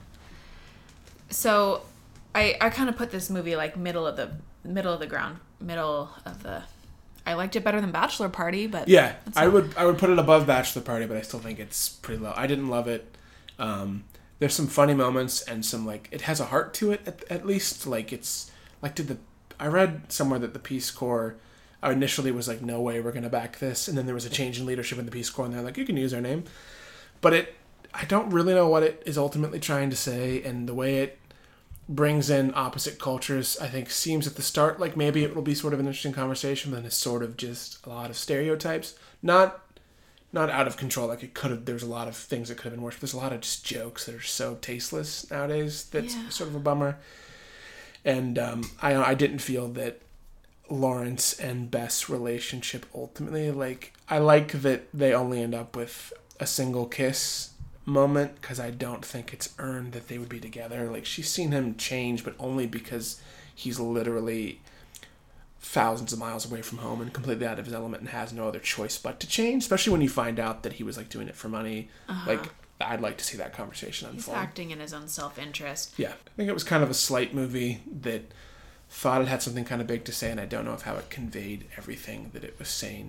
A: So I I kind of put this movie like middle of the middle of the ground, middle of the I liked it better than Bachelor Party, but
B: yeah,
A: that's
B: I
A: not-
B: would I would put it above Bachelor Party, but I still think it's pretty low. I didn't love it. Um, there's some funny moments and some like it has a heart to it at, at least. Like it's like did the I read somewhere that the Peace Corps initially was like, no way we're gonna back this, and then there was a change in leadership in the Peace Corps, and they're like, you can use our name, but it I don't really know what it is ultimately trying to say, and the way it brings in opposite cultures, I think, seems at the start like maybe it will be sort of an interesting conversation, but then it's sort of just a lot of stereotypes. Not not out of control, like it could have, there's a lot of things that could have been worse, but there's a lot of just jokes that are so tasteless nowadays that's
A: Yeah.
B: sort of a bummer. And um, I I didn't feel that Lawrence and Beth's relationship ultimately, like, I like that they only end up with a single kiss moment because I don't think it's earned that they would be together. Like, she's seen him change, but only because he's literally thousands of miles away from home and completely out of his element and has no other choice but to change, especially when you find out that he was like doing it for money.
A: Uh-huh.
B: Like, I'd like to see that conversation
A: He's
B: unfold.
A: acting in his own self-interest.
B: Yeah, I think it was kind of a slight movie that thought it had something kind of big to say, and I don't know if how it conveyed everything that it was saying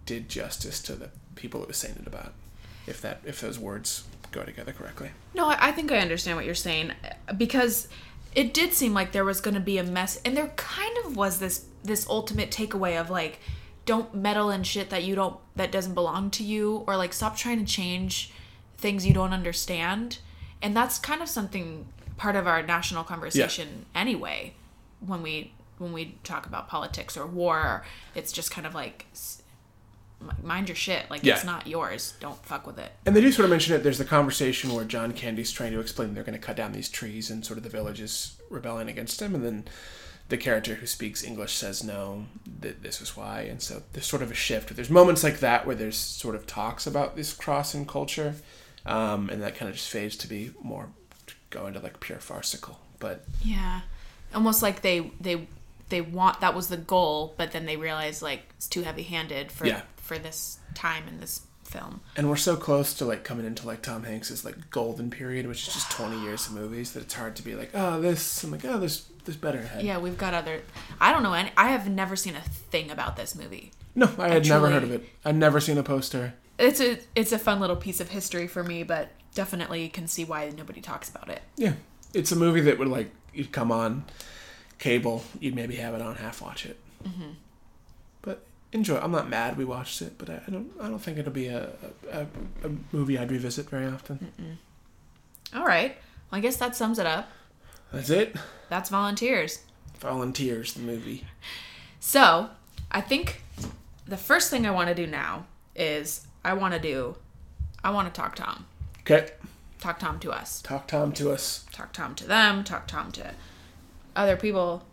B: did justice to the people it was saying it about. If that if those words go together correctly.
A: No, I, I think I understand what you're saying, because it did seem like there was going to be a mess, and there kind of was this this ultimate takeaway of like, don't meddle in shit that you don't that doesn't belong to you, or like stop trying to change things you don't understand. And that's kind of something part of our national conversation yeah. anyway. When we when we talk about politics or war, it's just kind of like, mind your shit. Like, yeah. it's not yours. Don't fuck with it.
B: And they do sort of mention it. There's the conversation where John Candy's trying to explain they're going to cut down these trees, and sort of the village is rebelling against him. And then the character who speaks English says, no, th- this is why. And so there's sort of a shift. There's moments like that where there's sort of talks about this cross in culture. Um, and that kind of just fades to be more, to go into like pure farcical. But
A: yeah, almost like they, they, they want, that was the goal, but then they realize like it's too heavy handed for, yeah. for this time in this film.
B: And we're so close to like coming into like Tom Hanks's like golden period, which is just twenty years of movies, that it's hard to be like, oh, this, I'm like, oh, there's, there's better ahead.
A: Yeah. We've got other, I don't know any, I have never seen a thing about this movie.
B: No, I had I truly, never heard of it. I'd never seen a poster.
A: It's a, it's a fun little piece of history for me, but definitely can see why nobody talks about it.
B: Yeah. It's a movie that would like, you'd come on cable, you'd maybe have it on, half watch it. Mm-hmm. But enjoy. I'm not mad we watched it, but I, I don't. I don't think it'll be a a, a movie I'd revisit very often.
A: Mm-mm. All right. Well, I guess that sums it up.
B: That's it.
A: That's Volunteers.
B: Volunteers, the movie.
A: So I think the first thing I want to do now is I want to do. I want to talk Tom.
B: Okay.
A: Talk Tom to us.
B: Talk Tom to us.
A: Talk Tom to them. Talk Tom to other people.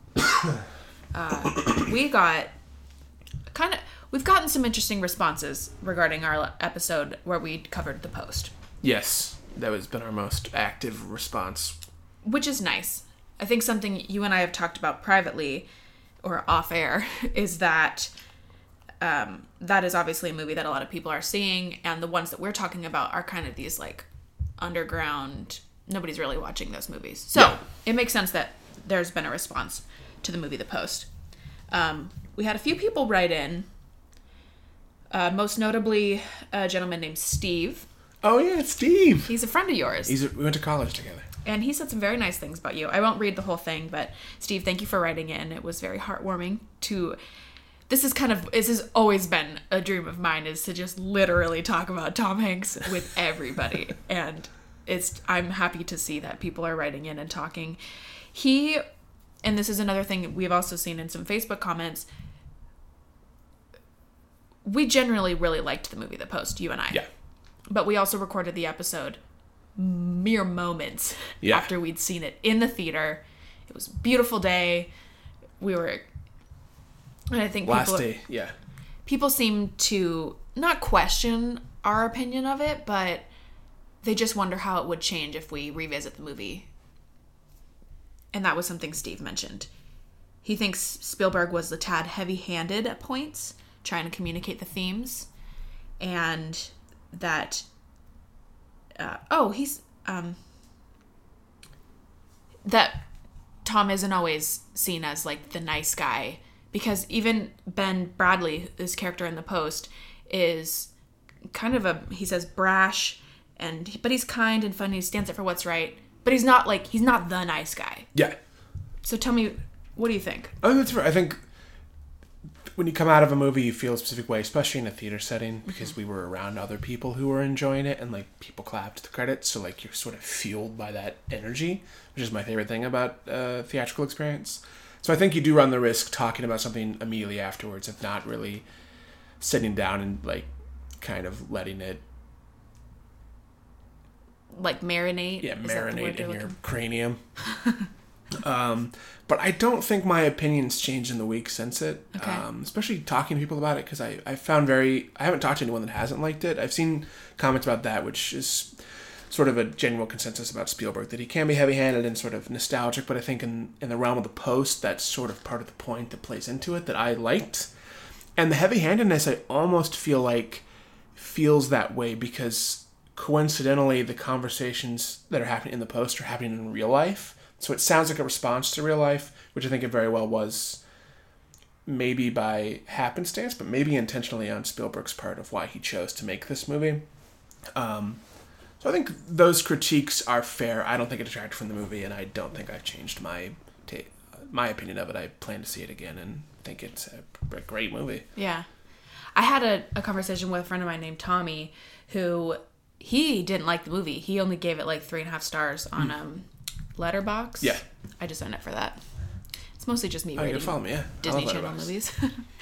A: uh, we got kind of we've gotten some interesting responses regarding our episode where we covered the Post.
B: Yes, that has been our most active response,
A: which is nice. I think something you and I have talked about privately or off air is that um, that is obviously a movie that a lot of people are seeing, and the ones that we're talking about are kind of these like underground, nobody's really watching those movies. So yeah. It makes sense that there's been a response to the movie The Post. Um, we had a few people write in, uh, most notably a gentleman named Steve.
B: Oh yeah, Steve.
A: He's a friend of yours.
B: He's a, we went to college together.
A: And he said some very nice things about you. I won't read the whole thing, but Steve, thank you for writing in. It was very heartwarming to... This is kind of... This has always been a dream of mine, is to just literally talk about Tom Hanks with everybody. And it's I'm happy to see that people are writing in and talking. He... And this is another thing we've also seen in some Facebook comments. We generally really liked the movie The Post, you and I.
B: Yeah.
A: But we also recorded the episode mere moments yeah. after we'd seen it in the theater. It was a beautiful day. We were... And I think
B: Last
A: people...
B: day, yeah.
A: People seem to not question our opinion of it, but they just wonder how it would change if we revisit the movie. And that was something Steve mentioned. He thinks Spielberg was a tad heavy-handed at points, trying to communicate the themes. And that... Uh, oh, he's... Um, that Tom isn't always seen as, like, the nice guy. Because even Ben Bradley, this character in The Post, is kind of a... He says brash, and but he's kind and funny. He stands up for what's right. But he's not like, he's not the nice guy.
B: Yeah.
A: So tell me, what do you think?
B: I think that's right. I think when you come out of a movie, you feel a specific way, especially in a theater setting, because mm-hmm. we were around other people who were enjoying it, and like people clapped the credits. So like you're sort of fueled by that energy, which is my favorite thing about uh, theatrical experience. So I think you do run the risk talking about something immediately afterwards of not really sitting down and like kind of letting it
A: like marinate.
B: Yeah, marinate in your cranium. um, but I don't think my opinion's changed in the week since it.
A: Okay.
B: Um, especially talking to people about it, because I, I found very... I haven't talked to anyone that hasn't liked it. I've seen comments about that, which is sort of a general consensus about Spielberg, that he can be heavy-handed and sort of nostalgic, but I think in, in the realm of The Post, that's sort of part of the point that plays into it that I liked. And the heavy-handedness, I almost feel like, feels that way because... coincidentally, the conversations that are happening in The Post are happening in real life. So it sounds like a response to real life, which I think it very well was maybe by happenstance, but maybe intentionally on Spielberg's part of why he chose to make this movie. Um, so I think those critiques are fair. I don't think it detracted from the movie, and I don't think I've changed my ta- my opinion of it. I plan to see it again and think it's a, a great movie.
A: Yeah. I had a, a conversation with a friend of mine named Tommy, who he didn't like the movie. He only gave it like three and a half stars on um, Letterboxd.
B: Yeah.
A: I just signed up for that. It's mostly just me
B: Oh, you
A: rating
B: can follow me, yeah. I
A: Disney
B: love
A: Channel
B: Letterboxd.
A: movies.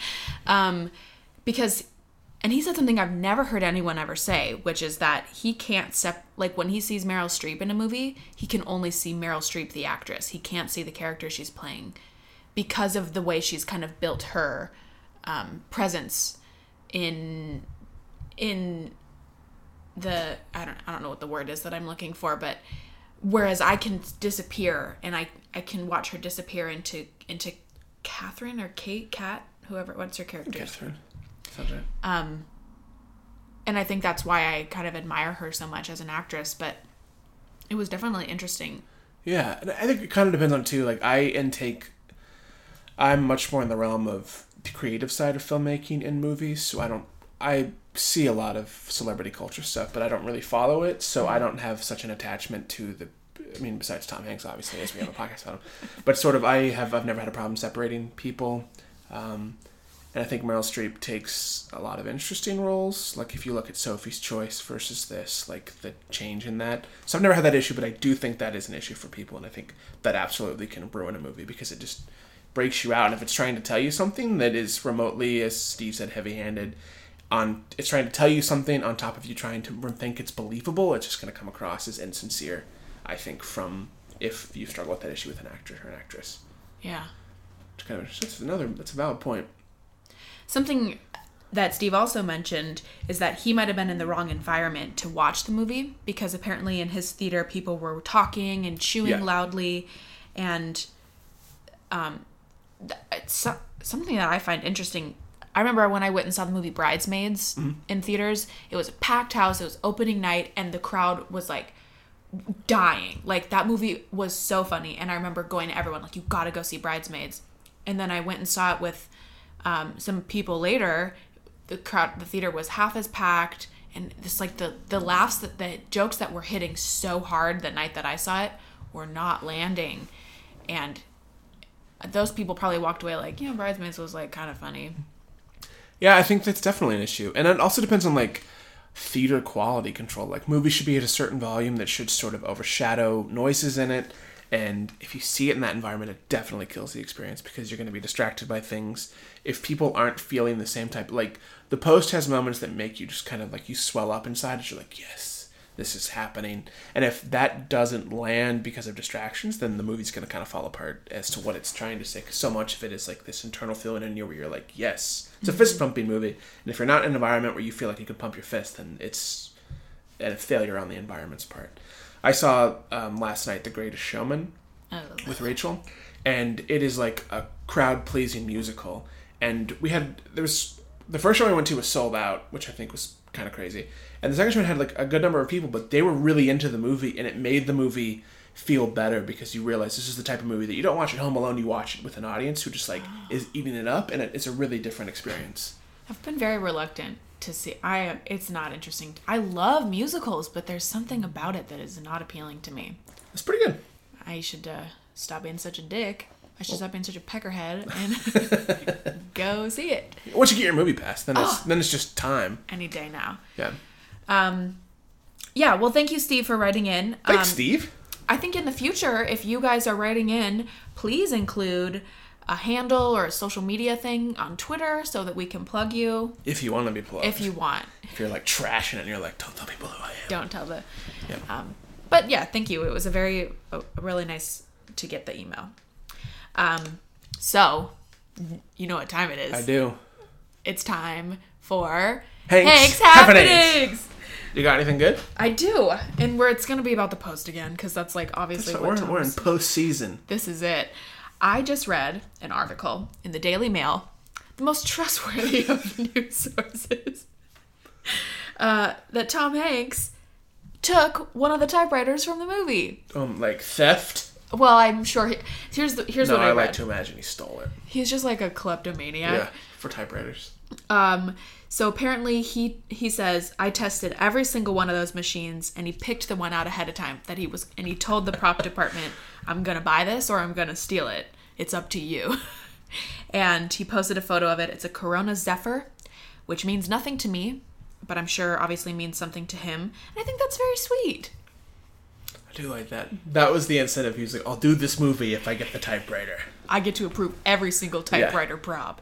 A: um, because, and he said something I've never heard anyone ever say, which is that he can't sep- like when he sees Meryl Streep in a movie, he can only see Meryl Streep, the actress. He can't see the character she's playing because of the way she's kind of built her um, presence in in the I don't I don't know what the word is that I'm looking for, but whereas I can disappear and I, I can watch her disappear into into Catherine or Kate, Kat, whoever, what's her character?
B: Catherine. Sounds right.
A: Um, and I think that's why I kind of admire her so much as an actress, but it was definitely interesting.
B: Yeah, and I think it kind of depends on too. Like I intake, I'm much more in the realm of the creative side of filmmaking in movies, so I don't. I see a lot of celebrity culture stuff, but I don't really follow it, so I don't have such an attachment to the. I mean, besides Tom Hanks, obviously, as we have a podcast about him, but sort of, I have I've never had a problem separating people, um, and I think Meryl Streep takes a lot of interesting roles. Like if you look at Sophie's Choice versus this, like the change in that. So I've never had that issue, but I do think that is an issue for people, and I think that absolutely can ruin a movie because it just breaks you out. And if it's trying to tell you something that is remotely, as Steve said, heavy-handed. On it's trying to tell you something on top of you trying to think it's believable, it's just going to come across as insincere, I think, from if you struggle with that issue with an actor or an actress.
A: Yeah.
B: It's kind of, that's another, that's a valid point.
A: Something that Steve also mentioned is that he might have been in the wrong environment to watch the movie because apparently in his theater people were talking and chewing
B: Yeah.
A: loudly, and um, it's so- something that I find interesting. I remember when I went and saw the movie Bridesmaids mm-hmm. in theaters, it was a packed house, it was opening night, and the crowd was like dying. Like that movie was so funny, and I remember going to everyone like, you gotta go see Bridesmaids. And then I went and saw it with um, some people later. The crowd, the theater was half as packed, and this like the, the laughs, that the jokes that were hitting so hard the night that I saw it were not landing. And those people probably walked away like, you know, Bridesmaids was like kind of funny.
B: Yeah, I think that's definitely an issue. And it also depends on, like, theater quality control. Like, movies should be at a certain volume that should sort of overshadow noises in it. And if you see it in that environment, it definitely kills the experience because you're going to be distracted by things. If people aren't feeling the same type... Like, The Post has moments that make you just kind of, like, you swell up inside. And you're like, yes, this is happening. And if that doesn't land because of distractions, then the movie's going to kind of fall apart as to what it's trying to say. 'Cause so much of it is, like, this internal feeling in you where you're like, yes. It's a fist-pumping movie. And if you're not in an environment where you feel like you could pump your fist, then it's a failure on the environment's part. I saw um, last night The Greatest Showman
A: Oh.
B: with Rachel, and it is like a crowd-pleasing musical. And we had, there was, the first show I went to was sold out, which I think was kind of crazy. And the second show had like a good number of people, but they were really into the movie, and it made the movie feel better because you realize this is the type of movie that you don't watch at home alone, you watch it with an audience who just like is eating it up, and it, it's a really different experience.
A: I've been very reluctant to see. I it's not interesting. I love musicals, but there's something about it that is not appealing to me.
B: It's pretty good.
A: I should uh, stop being such a dick. I should stop being such a peckerhead and go see it.
B: Once you get your movie pass, then it's
A: Oh.
B: then it's just time.
A: Any day now.
B: Yeah.
A: Um, yeah. Well, thank you, Steve, for writing in.
B: Thanks,
A: um,
B: Steve.
A: I think in the future, if you guys are writing in, please include a handle or a social media thing on Twitter so that we can plug you.
B: If you want to be plugged.
A: If you want.
B: If you're like trashing it and you're like, don't tell people who I am.
A: Don't tell the...
B: Yeah.
A: Um, but yeah, thank you. It was a very, a, a really nice to get the email. Um, so, you know what time it is.
B: I do.
A: It's time for
B: Hank's,
A: Hank's
B: Happenings.
A: Happenings.
B: You got anything good?
A: I do. And where it's going to be about the Post again, because that's like obviously
B: That's
A: what
B: what, we're, we're in
A: Tom's-
B: post-season.
A: This is it. I just read an article in the Daily Mail, the most trustworthy of news sources, uh, that Tom Hanks took one of the typewriters from the movie.
B: Um, like theft?
A: Well, I'm sure. He, here's the here's
B: no,
A: what I,
B: I
A: read.
B: like to imagine he stole it.
A: He's just like a kleptomaniac.
B: Yeah, for typewriters.
A: Um. So apparently he he says I tested every single one of those machines and he picked the one out ahead of time that he was and he told the prop department, I'm gonna buy this or I'm gonna steal it. It's up to you. And he posted a photo of it. It's a Corona Zephyr, which means nothing to me, but I'm sure obviously means something to him. And I think that's very sweet.
B: I do like that. That was the incentive. He was like, I'll do this movie if I get the typewriter.
A: I get to approve every single typewriter yeah. prop.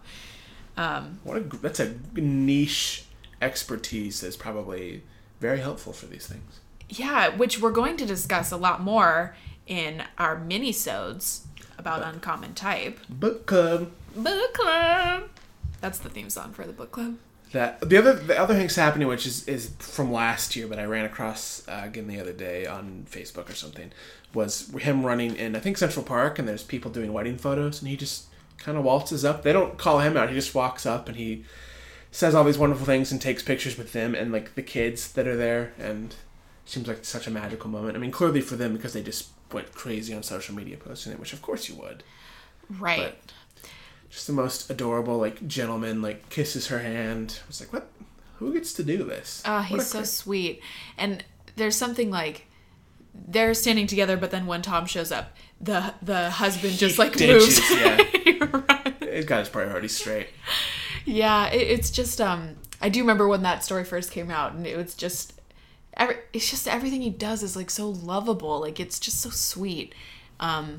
A: Um,
B: what a that's a niche expertise that's probably very helpful for these things.
A: Yeah, which we're going to discuss a lot more in our mini-sodes about but, Uncommon Type.
B: Book club.
A: Book club. That's the theme song for the book club.
B: That the other the other thing's happening, which is, is from last year, but I ran across uh, again the other day on Facebook or something, was him running in I think Central Park, and there's people doing wedding photos, and he just kind of waltzes up. They don't call him out. He just walks up and he says all these wonderful things and takes pictures with them and like the kids that are there, and it seems like such a magical moment. I mean, clearly for them because they just went crazy on social media posting it, which of course you would.
A: Right.
B: But just the most adorable, like, gentleman, like, kisses her hand. I was like, what? Who gets to do this?
A: Oh, he's so sweet. And there's something like they're standing together, but then when Tom shows up, the the husband just like
B: ditches,
A: moves.
B: Yeah. Right. He's got his priorities straight.
A: Yeah, it, it's just um I do remember when that story first came out, and it was just every, it's just everything he does is like so lovable. Like it's just so sweet. Um,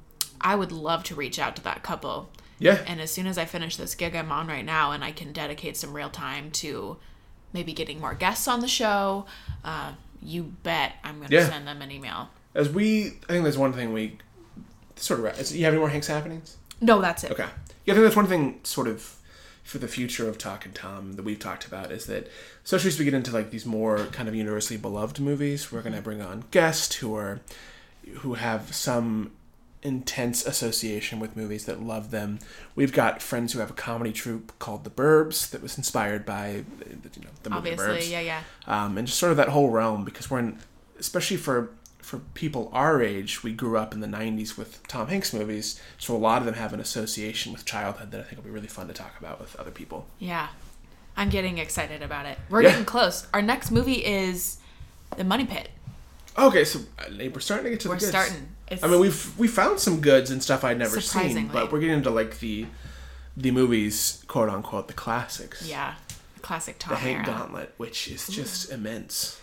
A: I would love to reach out to that couple.
B: Yeah.
A: And as soon as I finish this gig I'm on right now, and I can dedicate some real time to maybe getting more guests on the show, uh, you bet I'm going to yeah. send them an email.
B: As we, I think there's one thing we sort of. Is, you have any more Hanks happenings?
A: No, that's it.
B: Okay. Yeah, I think that's one thing sort of for the future of Talkin' Tom that we've talked about is that, especially as we get into like these more kind of universally beloved movies, we're going to bring on guests who are who have some intense association with movies, that love them. We've got friends who have a comedy troupe called The Burbs that was inspired by you know the movie
A: Obviously,
B: Burbs.
A: yeah, yeah.
B: Um, and just sort of that whole realm, because we're in, especially for for people our age, we grew up in the nineties with Tom Hanks movies, so a lot of them have an association with childhood that I think will be really fun to talk about with other people.
A: Yeah. I'm getting excited about it. We're
B: yeah.
A: getting close. Our next movie is The Money Pit.
B: Okay, so we're starting to get to
A: we're
B: the goods.
A: We're starting. It's
B: I mean, we've we found some goods and stuff I'd never seen, but we're getting into like the the movies, quote unquote, the classics.
A: Yeah, the classic Tom
B: The Hank
A: era.
B: Gauntlet, which is just Ooh. immense.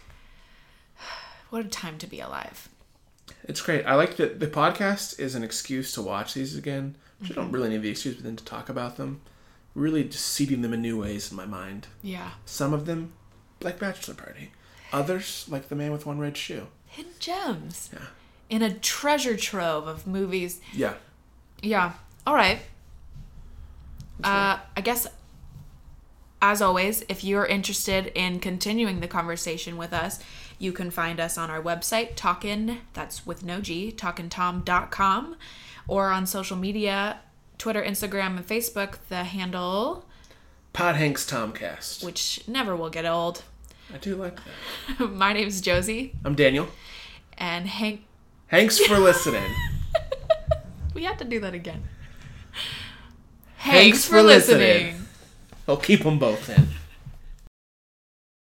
A: What a time to be alive.
B: It's great. I like that the podcast is an excuse to watch these again, which mm-hmm. I don't really need the excuse, but then to talk about them. Really just seeding them in new ways in my mind.
A: Yeah.
B: Some of them, like Bachelor Party. Others, like The Man with One Red Shoe.
A: Hidden gems.
B: Yeah.
A: In a treasure trove of movies.
B: Yeah.
A: Yeah. All right. Uh, I guess, as always, if you're interested in continuing the conversation with us, you can find us on our website, Talkin', that's with no G, talkin tom dot com, or on social media, Twitter, Instagram, and Facebook, the handle...
B: Pod Hanks Tomcast.
A: Which never will get old.
B: I do like that.
A: My name's Josie.
B: I'm Daniel.
A: And Hank...
B: Thanks for listening.
A: We have to do that again.
B: Thanks, Thanks for, for listening. listening. I'll keep them both in.